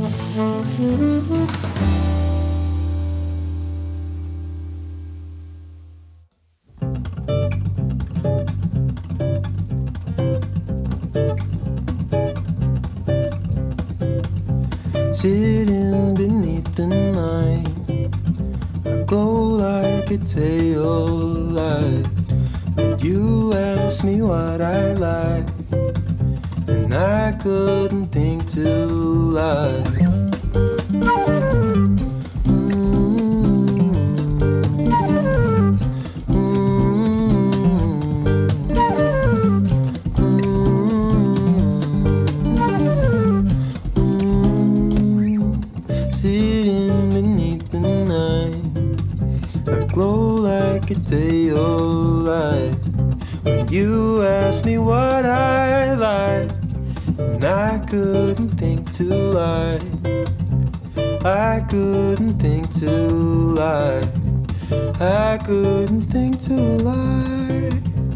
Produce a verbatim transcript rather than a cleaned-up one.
Sitting beneath the night, I glow like a tail light. But you asked me what I like, and I couldn't think to lie. Sitting beneath the night, I glow like a tail light. When you asked me what I like, and I couldn't think to lie. I couldn't think to lie. I couldn't think to lie.